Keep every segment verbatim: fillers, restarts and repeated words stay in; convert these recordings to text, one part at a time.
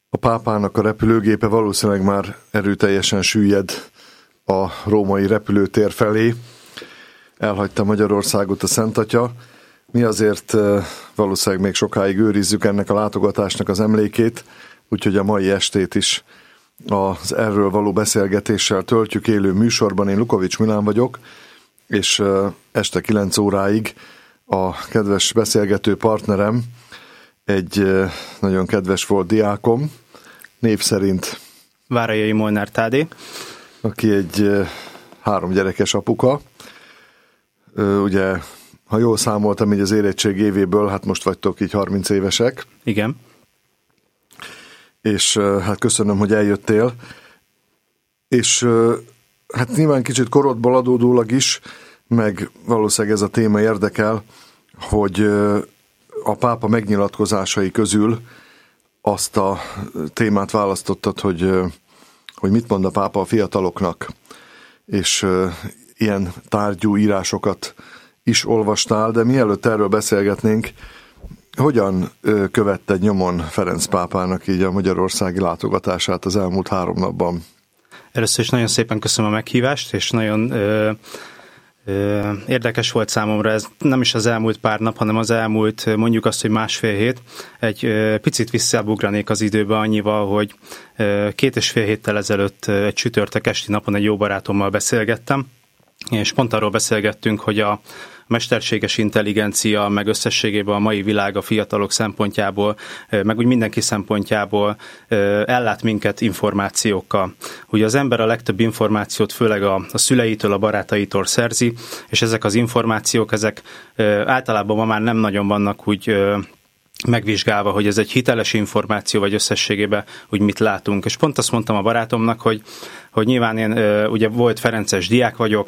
A pápának a repülőgépe valószínűleg már erőteljesen süllyed a római repülőtér felé. Elhagyta Magyarországot a Szent Atya. Mi azért valószínűleg még sokáig őrizzük ennek a látogatásnak az emlékét, úgyhogy a mai estét is az erről való beszélgetéssel töltjük élő műsorban. Én Lukovics Milán vagyok, és este kilenc óráig a kedves beszélgető partnerem egy nagyon kedves volt diákom, név szerint Várajai Molnár Tádé, aki egy három gyerekes apuka. Ugye, ha jól számoltam így az érettség évéből, hát most vagytok így harminc évesek. Igen. És hát köszönöm, hogy eljöttél. És hát nyilván kicsit korodból adódólag is, meg valószínűleg ez a téma érdekel, hogy a pápa megnyilatkozásai közül azt a témát választottad, hogy, hogy mit mond a pápa a fiataloknak, és ilyen tárgyú írásokat is olvastál, de mielőtt erről beszélgetnénk, hogyan követted nyomon Ferenc pápának így a magyarországi látogatását az elmúlt három napban? Először is nagyon szépen köszönöm a meghívást, és nagyon ö, ö, érdekes volt számomra ez, nem is az elmúlt pár nap, hanem az elmúlt, mondjuk azt, hogy másfél hét. Egy ö, picit visszaugranék az időbe annyival, hogy ö, két és fél héttel ezelőtt egy csütörtök esti napon egy jó barátommal beszélgettem, és pont arról beszélgettünk, hogy a mesterséges intelligencia, meg összességében a mai világ a fiatalok szempontjából, meg úgy mindenki szempontjából ellát minket információkkal. Ugye az ember a legtöbb információt főleg a, a szüleitől, a barátaitól szerzi, és ezek az információk, ezek általában ma már nem nagyon vannak úgy megvizsgálva, hogy ez egy hiteles információ, vagy összességében úgy mit látunk. És pont azt mondtam a barátomnak, hogy, hogy nyilván én ugye volt ferences diák vagyok,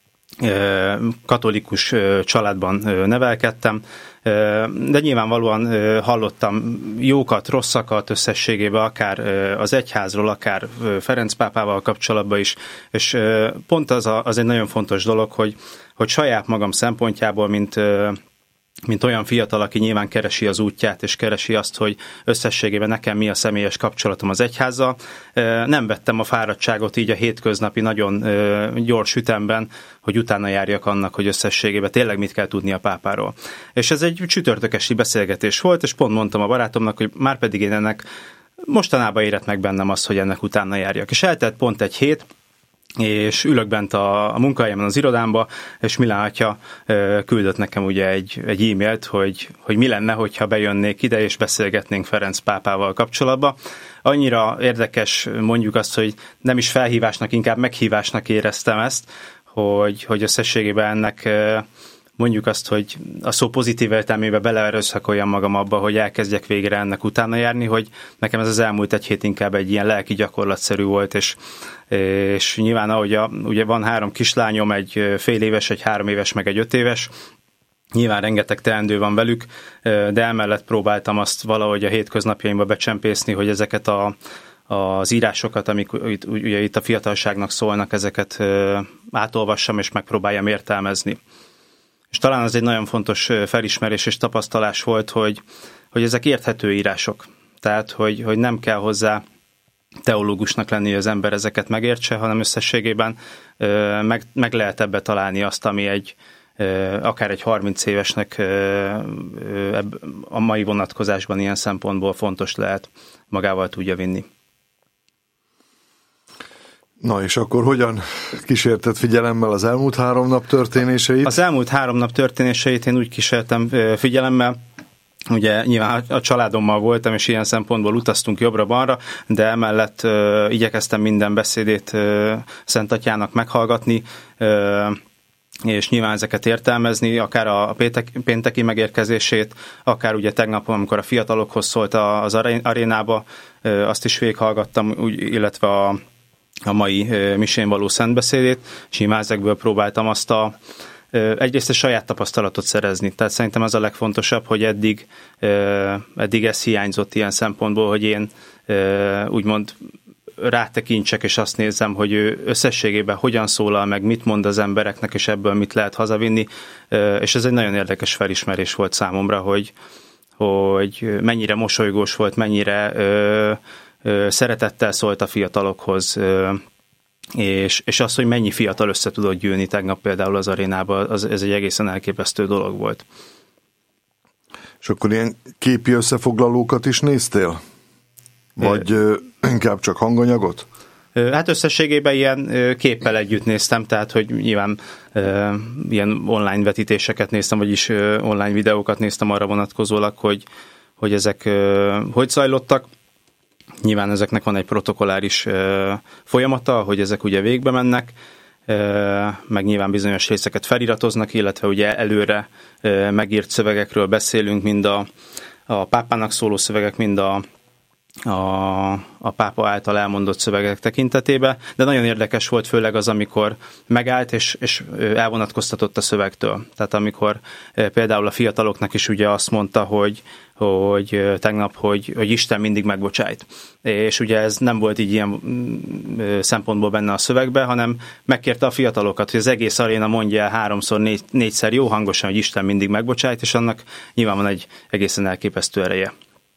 katolikus családban nevelkedtem, de nyilvánvalóan hallottam jókat, rosszakat összességében, akár az egyházról, akár Ferenc pápával kapcsolatban is, és pont az, a, az egy nagyon fontos dolog, hogy, hogy saját magam szempontjából, mint mint olyan fiatal, aki nyilván keresi az útját, és keresi azt, hogy összességében nekem mi a személyes kapcsolatom az egyházzal. Nem vettem a fáradtságot így a hétköznapi nagyon gyors ütemben, hogy utána járjak annak, hogy összességében tényleg mit kell tudni a pápáról. És ez egy csütörtökesi beszélgetés volt, és pont mondtam a barátomnak, hogy már pedig én ennek mostanában érett meg bennem azt, hogy ennek utána járjak. És eltelt pont egy hét, és ülök bent a, a munkahelyemen az irodámba, és Milán atya e, küldött nekem ugye egy, egy e-mailt, hogy, hogy mi lenne, hogyha bejönnék ide, és beszélgetnénk Ferenc pápával kapcsolatban. Annyira érdekes, mondjuk azt, hogy nem is felhívásnak, inkább meghívásnak éreztem ezt, hogy, hogy összességében ennek e, mondjuk azt, hogy a szó pozitív értelmében beleerőszakoljam magam abba, hogy elkezdjek végre ennek utána járni, hogy nekem ez az elmúlt egy hét inkább egy ilyen lelki gyakorlatszerű volt, és, és nyilván ahogy a, ugye van három kislányom, egy fél éves, egy három éves, meg egy öt éves, nyilván rengeteg teendő van velük, de emellett próbáltam azt valahogy a hétköznapjaimba becsempészni, hogy ezeket a, az írásokat, amik ugye itt a fiatalságnak szólnak, ezeket átolvassam, és megpróbáljam értelmezni. És talán az egy nagyon fontos felismerés és tapasztalás volt, hogy, hogy ezek érthető írások. Tehát, hogy, hogy nem kell hozzá teológusnak lenni, hogy az ember ezeket megértse, hanem összességében meg, meg lehet ebbe találni azt, ami egy akár egy harminc évesnek a mai vonatkozásban ilyen szempontból fontos lehet, magával tudja vinni. Na és akkor hogyan kísérted figyelemmel az elmúlt három nap történéseit? Az elmúlt három nap történéseit én úgy kísértem figyelemmel, ugye nyilván a családommal voltam, és ilyen szempontból utaztunk jobbra-balra, de emellett uh, igyekeztem minden beszédét uh, Szent Atyának meghallgatni, uh, és nyilván ezeket értelmezni, akár a péntek, pénteki megérkezését, akár ugye tegnap, amikor a fiatalokhoz szólt az arénába, uh, azt is végighallgattam, úgy, illetve a a mai misén való szentbeszédét, és nyilván ezekből próbáltam azt a egyrészt a saját tapasztalatot szerezni. Tehát szerintem az a legfontosabb, hogy eddig, eddig ez hiányzott ilyen szempontból, hogy én úgymond rátekintsek, és azt nézem, hogy ő összességében hogyan szólal meg, mit mond az embereknek, és ebből mit lehet hazavinni. És ez egy nagyon érdekes felismerés volt számomra, hogy, hogy mennyire mosolygós volt, mennyire szeretettel szólt a fiatalokhoz, és, és az, hogy mennyi fiatal össze tudott gyűlni tegnap például az arénában, az, ez egy egészen elképesztő dolog volt. És akkor ilyen képi összefoglalókat is néztél? Vagy é. inkább csak hanganyagot? Hát összességében ilyen képpel együtt néztem, tehát hogy nyilván e, ilyen online vetítéseket néztem, vagyis online videókat néztem arra vonatkozólag, hogy, hogy ezek e, hogy zajlottak. Nyilván ezeknek van egy protokolláris e, folyamata, hogy ezek ugye végbe mennek, e, meg nyilván bizonyos részeket feliratoznak, illetve ugye előre e, megírt szövegekről beszélünk, mind a, a pápának szóló szövegek, mind a A, a pápa által elmondott szövegek tekintetében, de nagyon érdekes volt főleg az, amikor megállt és, és elvonatkoztatott a szövegtől. Tehát amikor például a fiataloknak is ugye azt mondta, hogy, hogy tegnap, hogy, hogy Isten mindig megbocsájt. És ugye ez nem volt így ilyen szempontból benne a szövegben, hanem megkérte a fiatalokat, hogy az egész aréna mondja el háromszor, négy, négyszer jó hangosan, hogy Isten mindig megbocsájt, és annak nyilván van egy egészen elképesztő ereje.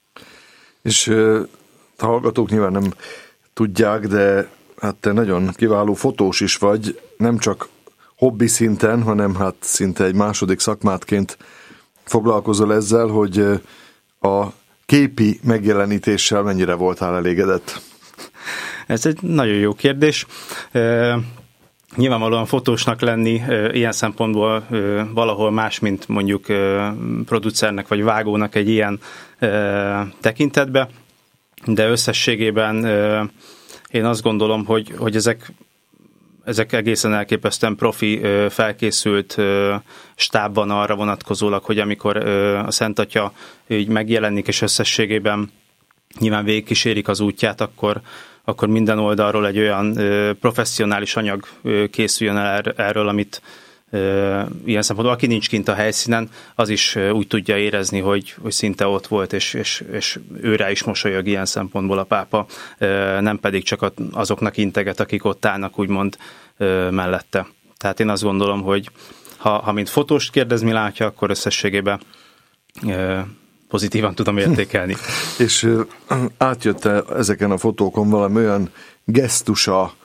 És a hallgatók nyilván nem tudják, de hát te nagyon kiváló fotós is vagy, nem csak hobbi szinten, hanem hát szinte egy második szakmátként foglalkozol ezzel, hogy a képi megjelenítéssel mennyire voltál elégedett? Ez egy nagyon jó kérdés. Nyilvánvalóan fotósnak lenni ilyen szempontból valahol más, mint mondjuk producernek vagy vágónak egy ilyen tekintetbe, de összességében én azt gondolom, hogy, hogy ezek, ezek egészen elképesztően profi, felkészült stáb van arra vonatkozólag, hogy amikor a Szent Atya így megjelenik, és összességében nyilván végigkísérik az útját, akkor akkor minden oldalról egy olyan ö, professzionális anyag ö, készüljön el er, erről, amit ö, ilyen szempontból, aki nincs kint a helyszínen, az is ö, úgy tudja érezni, hogy, hogy szinte ott volt, és, és, és őrá is mosolyog ilyen szempontból a pápa, ö, nem pedig csak azoknak integet, akik ott állnak úgymond ö, mellette. Tehát én azt gondolom, hogy ha, ha mint fotóst kérdezni látja, akkor összességében ö, pozitívan tudom értékelni. És átjött-e ezeken a fotókon valami olyan gesztusa,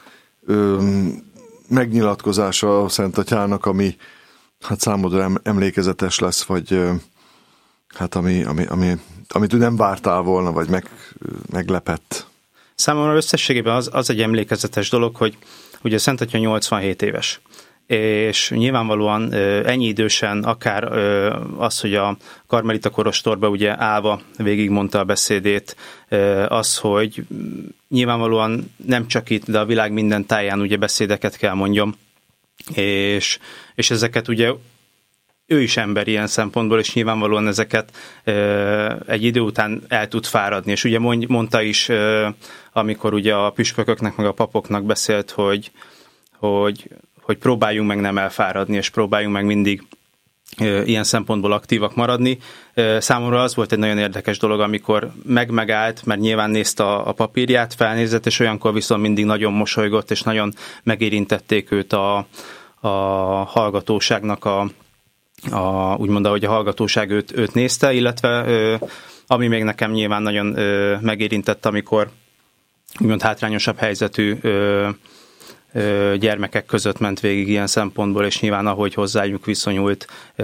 megnyilatkozása a Szent Atyának, ami hát számodra emlékezetes lesz, vagy hát ami, ami, ami, amit nem vártál volna, vagy meg, meglepett? Számomra összességében az, az egy emlékezetes dolog, hogy ugye a Szent Atya nyolcvanhét éves. És nyilvánvalóan ennyi idősen, akár az, hogy a karmelita kolostorba ugye állva végigmondta a beszédét, az, hogy nyilvánvalóan nem csak itt, de a világ minden táján ugye beszédeket kell mondjam, és, és ezeket ugye ő is ember ilyen szempontból, és nyilvánvalóan ezeket egy idő után el tud fáradni, és ugye mondta is, amikor ugye a püspököknek meg a papoknak beszélt, hogy, hogy hogy próbáljunk meg nem elfáradni, és próbáljunk meg mindig e, ilyen szempontból aktívak maradni. E, számomra az volt egy nagyon érdekes dolog, amikor meg-megállt, mert nyilván nézte a, a papírját, felnézett, és olyankor viszont mindig nagyon mosolygott, és nagyon megérintették őt a, a hallgatóságnak, a, a, úgymond, ahogy a hallgatóság őt, őt nézte, illetve e, ami még nekem nyilván nagyon e, megérintett, amikor úgymond hátrányosabb helyzetű e, gyermekek között ment végig ilyen szempontból, és nyilván ahogy hozzájuk viszonyult,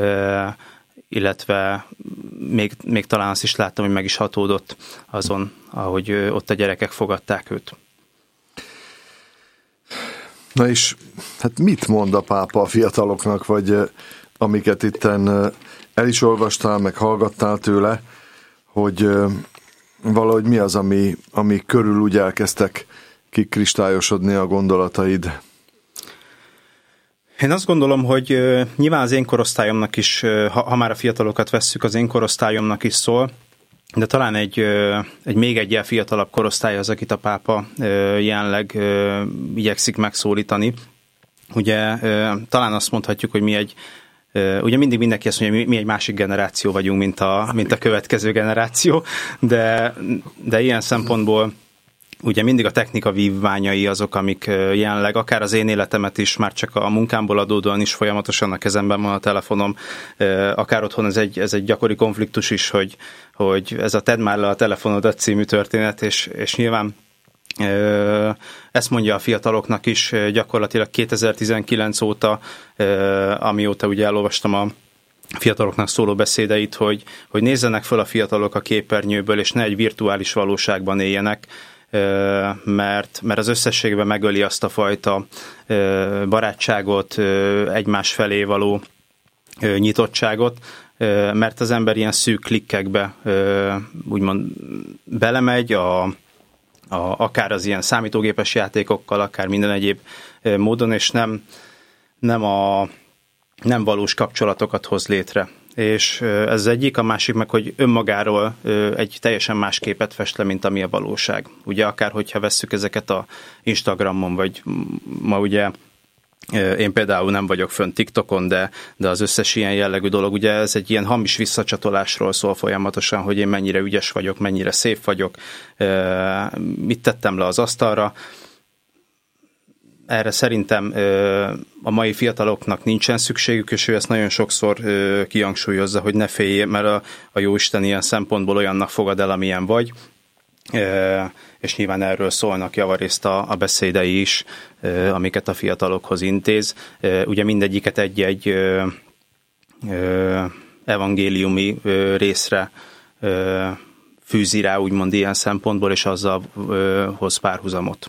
illetve még, még talán azt is láttam, hogy meg is hatódott azon, ahogy ott a gyerekek fogadták őt. Na és hát mit mond a pápa a fiataloknak, vagy amiket itten el is olvastál, meg hallgattál tőle, hogy valahogy mi az, ami, ami körül úgy elkezdtek kikristályosodni a gondolataid? Én azt gondolom, hogy uh, nyilván az én korosztályomnak is, uh, ha, ha már a fiatalokat vesszük, az én korosztályomnak is szól, de talán egy, uh, egy még egyel fiatalabb korosztály az, akit a pápa uh, jelenleg uh, igyekszik megszólítani. Ugye uh, talán azt mondhatjuk, hogy mi egy Uh, ugye mindig mindenki azt mondja, hogy mi, mi egy másik generáció vagyunk, mint a, mint a következő generáció, de, de ilyen szempontból ugye mindig a technika vívmányai azok, amik jelenleg akár az én életemet is, már csak a munkámból adódóan is folyamatosan a kezemben van a telefonom, akár otthon ez egy, ez egy gyakori konfliktus is, hogy, hogy ez a tedd már le a telefonodat című történet, és, és nyilván ezt mondja a fiataloknak is gyakorlatilag kétezer-tizenkilenc óta, amióta ugye elolvastam a fiataloknak szóló beszédeit, hogy, hogy nézzenek föl a fiatalok a képernyőből, és ne egy virtuális valóságban éljenek, mert, mert az összességben megöli azt a fajta barátságot, egymás felé való nyitottságot, mert az ember ilyen szűk klikkekbe úgymond belemegy, a, a, akár az ilyen számítógépes játékokkal, akár minden egyéb módon, és nem, nem, a, nem valós kapcsolatokat hoz létre. És ez az egyik, a másik meg, hogy önmagáról egy teljesen más képet fest le, mint ami a valóság. Ugye akár, hogyha vesszük ezeket a Instagramon, vagy ma ugye én például nem vagyok fönn TikTokon, de, de az összes ilyen jellegű dolog, ugye ez egy ilyen hamis visszacsatolásról szól folyamatosan, hogy én mennyire ügyes vagyok, mennyire szép vagyok, mit tettem le az asztalra. Erre szerintem a mai fiataloknak nincsen szükségük, és ő ezt nagyon sokszor kihangsúlyozza, hogy ne féljél, mert a, a Jóisten ilyen szempontból olyannak fogad el, amilyen vagy, és nyilván erről szólnak javarészt a, a beszédei is, amiket a fiatalokhoz intéz. Ugye mindegyiket egy-egy evangéliumi részre fűzi rá, úgymond ilyen szempontból, és azzal hoz párhuzamot.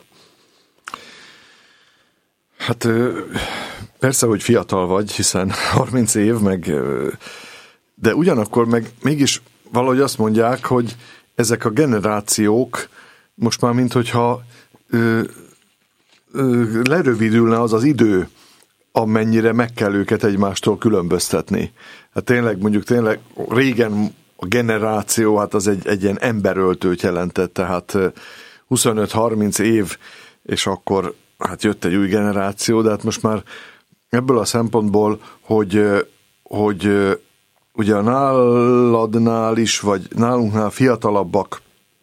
Hát persze, hogy fiatal vagy, hiszen harminc év, meg, de ugyanakkor meg mégis valahogy azt mondják, hogy ezek a generációk most már minthogyha ö, ö, lerövidülne az az idő, amennyire meg kell őket egymástól különböztetni. Hát tényleg, mondjuk tényleg régen a generáció, hát az egy, egy ilyen emberöltőt jelentett, tehát huszonöt-harminc év, és akkor hát jött egy új generáció, de hát most már ebből a szempontból, hogy, hogy ugye a náladnál is, vagy nálunknál fiatalabbak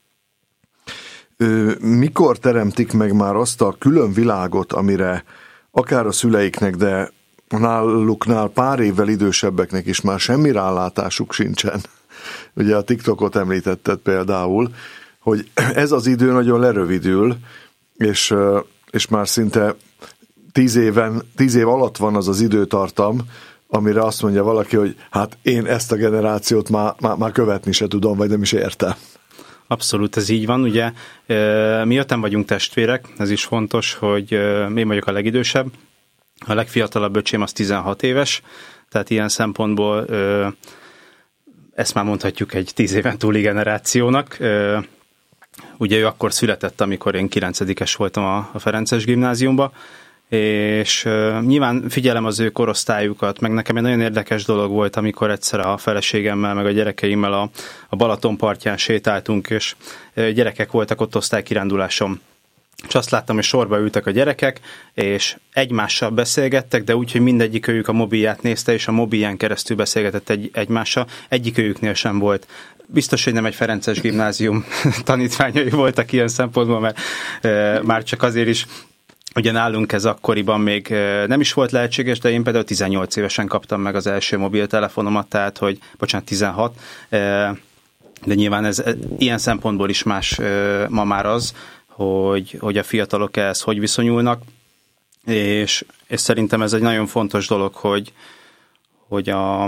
mikor teremtik meg már azt a külön világot, amire akár a szüleiknek, de náluknál pár évvel idősebbeknek is már semmi rálátásuk sincsen. Ugye a TikTokot említetted például, hogy ez az idő nagyon lerövidül, és és már szinte tíz éven, tíz év alatt van az az időtartam, amire azt mondja valaki, hogy hát én ezt a generációt már, már, már követni se tudom, vagy nem is értem. Abszolút, ez így van. Ugye mi öten vagyunk testvérek, ez is fontos, hogy én vagyok a legidősebb, a legfiatalabb öcsém az tizenhat éves, tehát ilyen szempontból ezt már mondhatjuk egy tíz éven túli generációnak. Ugye ő akkor született, amikor én kilencedikes voltam a, a Ferences gimnáziumba, és uh, nyilván figyelem az ő korosztályukat, meg nekem egy nagyon érdekes dolog volt, amikor egyszer a feleségemmel, meg a gyerekeimmel a, a Balaton partján sétáltunk, és uh, gyerekek voltak ott osztálykiránduláson. És azt láttam, hogy sorba ültek a gyerekek, és egymással beszélgettek, de úgy, hogy mindegyik őjük a mobilját nézte, és a mobilján keresztül beszélgetett egy, egymással. Egyik őjüknél sem volt. Biztos, hogy nem egy Ferences gimnázium tanítványai voltak ilyen szempontból, mert e, már csak azért is, ugye nálunk ez akkoriban még nem is volt lehetséges, de én például tizennyolc évesen kaptam meg az első mobiltelefonomat, tehát, hogy, bocsánat, tizenhat, e, de nyilván ez ilyen szempontból is más e, ma már az, hogy, hogy a fiatalok ehhez hogy viszonyulnak, és, és szerintem ez egy nagyon fontos dolog, hogy, hogy a,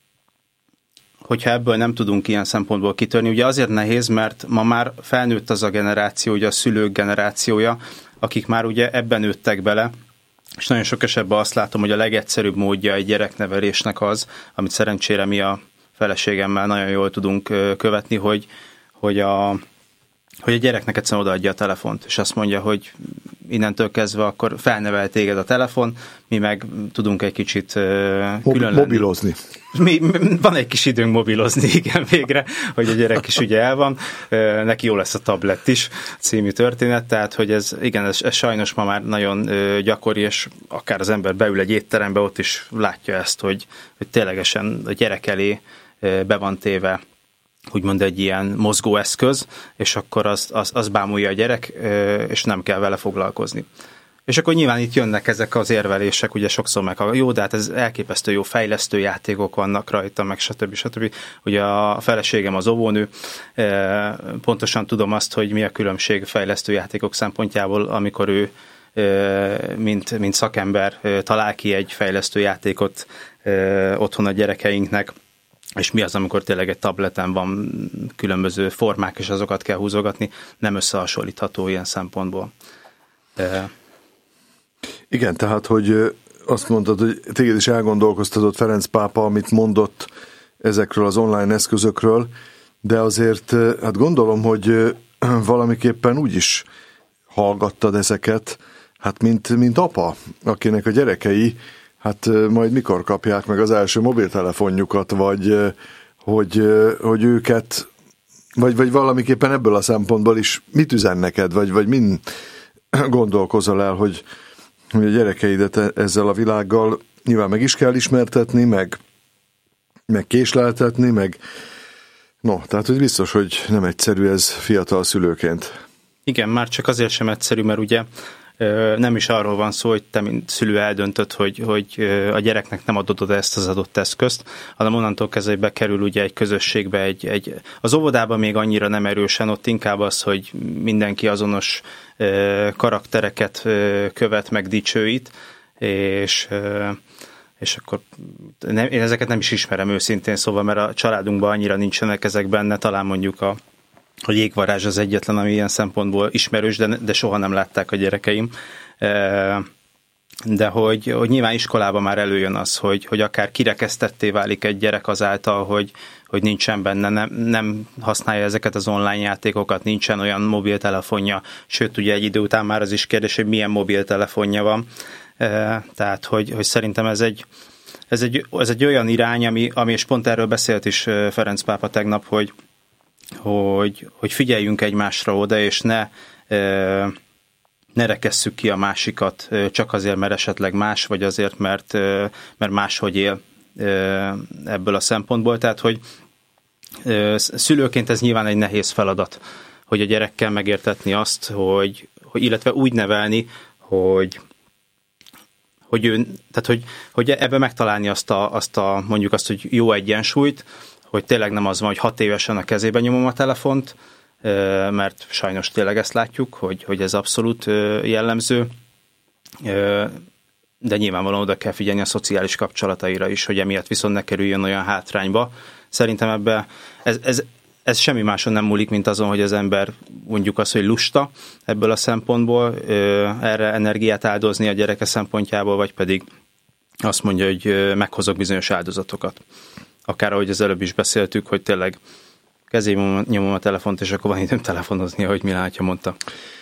hogyha ebből nem tudunk ilyen szempontból kitörni. Ugye azért nehéz, mert ma már felnőtt az a generáció, ugye a szülők generációja, akik már ugye ebben nőttek bele, és nagyon sok esetben azt látom, hogy a legegyszerűbb módja egy gyereknevelésnek az, amit szerencsére mi a feleségemmel nagyon jól tudunk követni, hogy, hogy a hogy a gyereknek egyszerűen odaadja a telefont, és azt mondja, hogy innentől kezdve akkor felnevel téged a telefon, mi meg tudunk egy kicsit uh, külön mobilozni. Mi, van egy kis időnk mobilozni, igen, végre, hogy a gyerek is ugye el van, uh, neki jó lesz a tablet is, című történet, tehát, hogy ez, igen, ez, ez sajnos ma már nagyon uh, gyakori, és akár az ember beül egy étterembe, ott is látja ezt, hogy, hogy ténylegesen a gyerek elé uh, be van téve úgymond egy ilyen mozgóeszköz, és akkor azt az, az bámulja a gyerek, és nem kell vele foglalkozni. És akkor nyilván itt jönnek ezek az érvelések, ugye sokszor meg, jó, de hát ez elképesztő jó fejlesztő játékok vannak rajta, meg stb. stb. Ugye a feleségem az óvónő, pontosan tudom azt, hogy mi a különbség fejlesztő játékok szempontjából, amikor ő mint, mint szakember talál ki egy fejlesztő játékot otthon a gyerekeinknek, és mi az, amikor tényleg egy tableten van különböző formák, és azokat kell húzogatni, nem összehasonlítható ilyen szempontból. Igen, tehát, hogy azt mondtad, hogy téged is elgondolkoztatott Ferenc pápa, amit mondott ezekről az online eszközökről, de azért hát gondolom, hogy valamiképpen úgy is hallgattad ezeket, hát mint, mint apa, akinek a gyerekei hát majd mikor kapják meg az első mobiltelefonjukat, vagy hogy, hogy őket, vagy, vagy valamiképpen ebből a szempontból is mit üzen neked, vagy, vagy min gondolkozol el, hogy, hogy a gyerekeidet ezzel a világgal nyilván meg is kell ismertetni, meg, meg késleltetni, meg no, tehát hogy biztos, hogy nem egyszerű ez fiatal szülőként. Igen, már csak azért sem egyszerű, mert ugye nem is arról van szó, hogy te, mint szülő eldöntöd, hogy, hogy a gyereknek nem adod oda ezt az adott eszközt, hanem onnantól kezdve bekerül ugye egy közösségbe, egy, egy, az óvodában még annyira nem erősen, ott inkább az, hogy mindenki azonos karaktereket követ meg dicsőít, és, és akkor nem, én ezeket nem is ismerem őszintén, szóval, mert a családunkban annyira nincsenek ezek benne, talán mondjuk a A jégvarázs az egyetlen, ami ilyen szempontból ismerős, de, de soha nem látták a gyerekeim. De hogy, hogy nyilván iskolában már előjön az, hogy, hogy akár kirekesztetté válik egy gyerek azáltal, hogy, hogy nincsen benne, nem, nem használja ezeket az online játékokat, nincsen olyan mobiltelefonja, sőt ugye egy idő után már az is kérdés, hogy milyen mobiltelefonja van. Tehát, hogy, hogy szerintem ez egy, ez egy, ez egy olyan irány, ami, ami, és pont erről beszélt is Ferenc pápa tegnap, hogy Hogy, hogy figyeljünk egymásra oda, és ne, ne rekesszük ki a másikat csak azért, mert esetleg más, vagy azért, mert, mert máshogy él ebből a szempontból. Tehát, hogy szülőként ez nyilván egy nehéz feladat, hogy a gyerekkel megértetni azt, hogy, hogy illetve úgy nevelni, hogy hogy, ő, tehát hogy, hogy ebbe megtalálni azt a, azt a, mondjuk azt, hogy jó egyensúlyt, hogy tényleg nem az van, hogy hat évesen a kezében nyomom a telefont, mert sajnos tényleg ezt látjuk, hogy, hogy ez abszolút jellemző, de nyilvánvalóan oda kell figyelni a szociális kapcsolataira is, hogy emiatt viszont ne kerüljön olyan hátrányba. Szerintem ebbe ez, ez, ez semmi máson nem múlik, mint azon, hogy az ember mondjuk azt, hogy lusta ebből a szempontból, erre energiát áldozni a gyereke szempontjából, vagy pedig azt mondja, hogy meghozok bizonyos áldozatokat. Akár ahogy az előbb is beszéltük, hogy tényleg kezében nyomom a telefont, és akkor van időm telefonozni, ahogy Milátja mondta.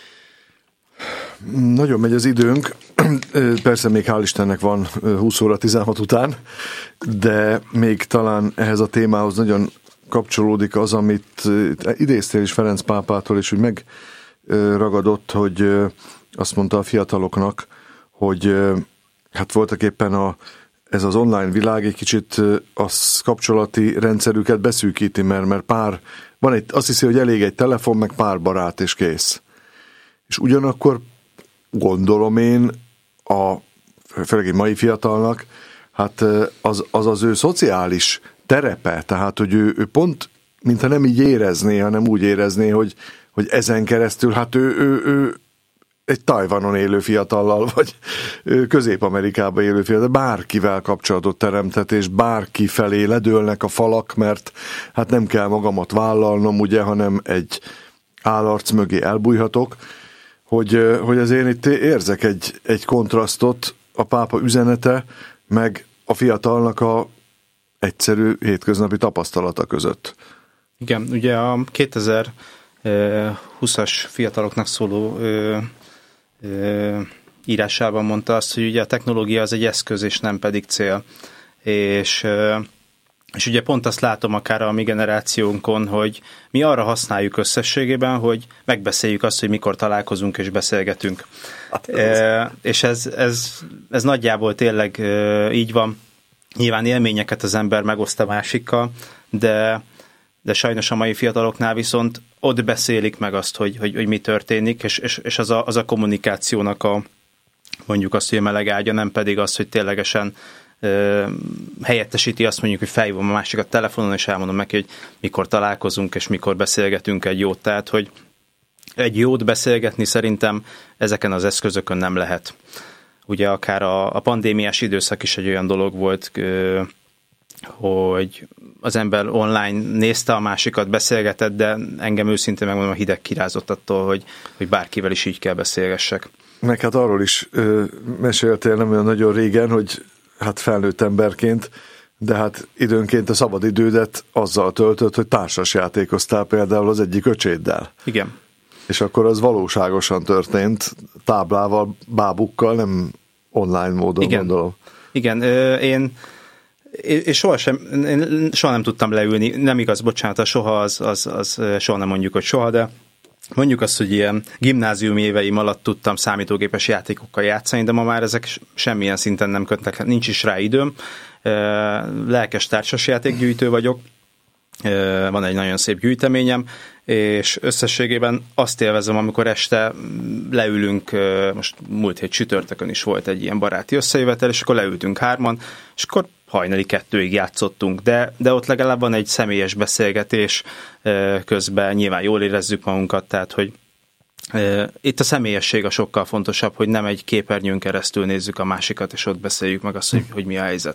Nagyon megy az időnk, persze még hál' Istennek van húsz óra tizenhat után, de még talán ehhez a témához nagyon kapcsolódik az, amit idéztél is Ferenc pápától, és úgy megragadott, hogy azt mondta a fiataloknak, hogy hát voltak éppen a ez az online világ egy kicsit a kapcsolati rendszerüket beszűkíti, mert, mert pár, van egy, azt hiszi, hogy elég egy telefon, meg pár barát, és kész. És ugyanakkor gondolom én, a, főleg egy mai fiatalnak, hát az az, az ő szociális terepe, tehát, hogy ő, ő pont, mintha nem így érezné, hanem úgy érezné, hogy, hogy ezen keresztül, hát ő, ő, ő egy Tajvanon élő fiatallal, vagy Közép-Amerikában élő fiatal, bárkivel kapcsolatot teremtett, és bárki felé ledőlnek a falak, mert hát nem kell magamat vállalnom, ugye, hanem egy állarc mögé elbújhatok, hogy, hogy azért itt érzek egy, egy kontrasztot a pápa üzenete, meg a fiatalnak a egyszerű hétköznapi tapasztalata között. Igen, ugye a kétezer-húszas fiataloknak szóló írásában mondta azt, hogy ugye a technológia az egy eszköz, és nem pedig cél. És, és ugye pont azt látom akár a mi generációnkon, hogy mi arra használjuk összességében, hogy megbeszéljük azt, hogy mikor találkozunk és beszélgetünk. E, és ez, ez, ez nagyjából tényleg így van. Nyilván élményeket az ember megoszt a másikkal, de de sajnos a mai fiataloknál viszont ott beszélik meg azt, hogy, hogy, hogy mi történik, és, és, és az, a, az a kommunikációnak a, mondjuk azt, hogy a meleg ágya, nem pedig az, hogy ténylegesen ö, helyettesíti azt, mondjuk, hogy felhívom a másikat telefonon, és elmondom neki, hogy mikor találkozunk, és mikor beszélgetünk egy jót. Tehát, hogy egy jót beszélgetni szerintem ezeken az eszközökön nem lehet. Ugye akár a, a pandémiás időszak is egy olyan dolog volt, ö, hogy az ember online nézte a másikat, beszélgetett, de engem őszintén megmondom, a hideg kirázott attól, hogy, hogy bárkivel is így kell beszélgessek. Meg hát arról is ö, meséltél nem olyan nagyon régen, hogy hát felnőtt emberként, de hát időnként a szabadidődet azzal töltött, hogy társasjátékoztál például az egyik öcséddel. Igen. És akkor az valóságosan történt, táblával, bábukkal, nem online módon. Igen. Gondolom. Igen, én És soha, sem, én soha nem tudtam leülni, nem igaz, bocsánat, soha az, az, az soha nem mondjuk, hogy soha, de mondjuk azt, hogy ilyen gimnázium éveim alatt tudtam számítógépes játékokkal játszani, de ma már ezek semmilyen szinten nem kötnek, nincs is rá időm. Lelkes társasjátékgyűjtő vagyok, van egy nagyon szép gyűjteményem, és összességében azt élvezem, amikor este leülünk, most múlt hét csütörtökön is volt egy ilyen baráti összejövetel, és akkor leültünk hárman, és akkor hajnali kettőig játszottunk, de, de ott legalább van egy személyes beszélgetés közben, nyilván jól érezzük magunkat, tehát hogy itt a személyesség a sokkal fontosabb, hogy nem egy képernyőn keresztül nézzük a másikat, és ott beszéljük meg azt, hogy, hogy mi a helyzet.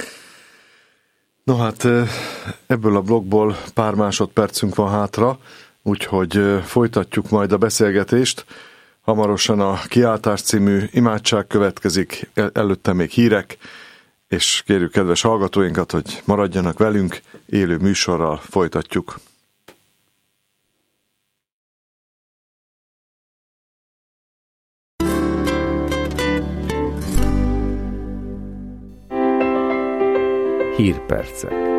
No hát ebből a blogból pár másodpercünk van hátra, úgyhogy folytatjuk majd a beszélgetést. Hamarosan a Kiáltás című imádság következik, előtte még hírek, és kérjük kedves hallgatóinkat, hogy maradjanak velünk, élő műsorral folytatjuk. Hírpercek.